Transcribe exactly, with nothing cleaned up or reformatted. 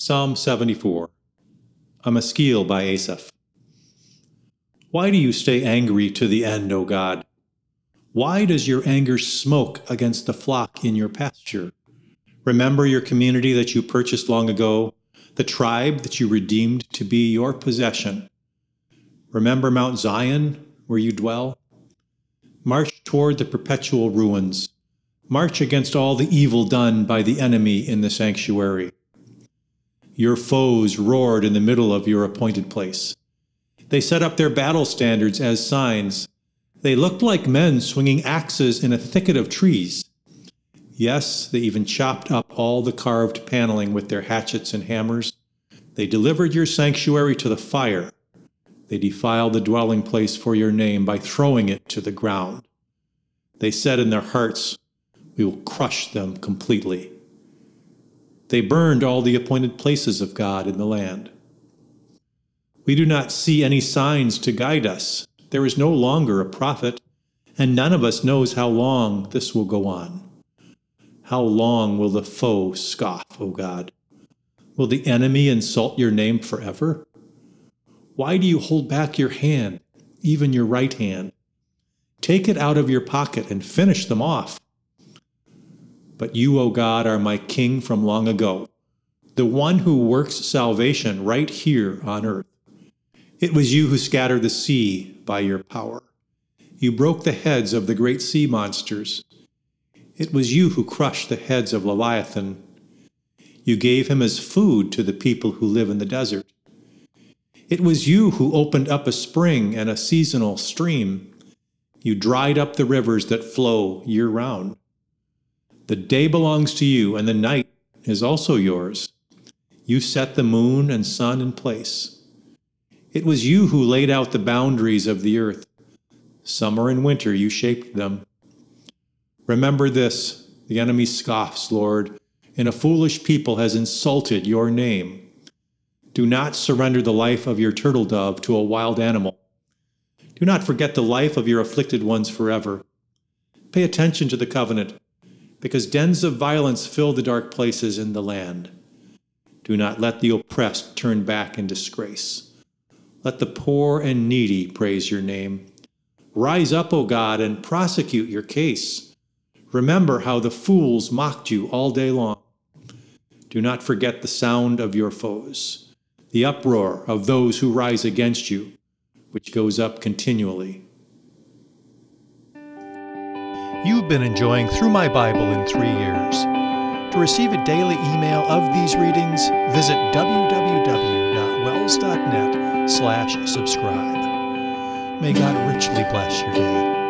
Psalm seventy-four, a Maskil by Asaph. Why do you stay angry to the end, O God? Why does your anger smoke against the flock in your pasture? Remember your community that you purchased long ago, the tribe that you redeemed to be your possession. Remember Mount Zion, where you dwell. March toward the perpetual ruins. March against all the evil done by the enemy in the sanctuary. Your foes roared in the middle of your appointed place. They set up their battle standards as signs. They looked like men swinging axes in a thicket of trees. Yes, they even chopped up all the carved paneling with their hatchets and hammers. They delivered your sanctuary to the fire. They defiled the dwelling place for your name by throwing it to the ground. They said in their hearts, "We will crush them completely." They burned all the appointed places of God in the land. We do not see any signs to guide us. There is no longer a prophet, and none of us knows how long this will go on. How long will the foe scoff, O God? Will the enemy insult your name forever? Why do you hold back your hand, even your right hand? Take it out of your pocket and finish them off. But you, O God, are my king from long ago, the one who works salvation right here on earth. It was you who scattered the sea by your power. You broke the heads of the great sea monsters. It was you who crushed the heads of Leviathan. You gave him as food to the people who live in the desert. It was you who opened up a spring and a seasonal stream. You dried up the rivers that flow year-round. The day belongs to you, and the night is also yours. You set the moon and sun in place. It was you who laid out the boundaries of the earth. Summer and winter you shaped them. Remember this, the enemy scoffs, Lord, and a foolish people has insulted your name. Do not surrender the life of your turtle dove to a wild animal. Do not forget the life of your afflicted ones forever. Pay attention to the covenant, because dens of violence fill the dark places in the land. Do not let the oppressed turn back in disgrace. Let the poor and needy praise your name. Rise up, O God, and prosecute your case. Remember how the fools mocked you all day long. Do not forget the sound of your foes, the uproar of those who rise against you, which goes up continually. You've been enjoying Through My Bible in Three Years. To receive a daily email of these readings, visit w w w dot wells dot net slash subscribe. May God richly bless your day.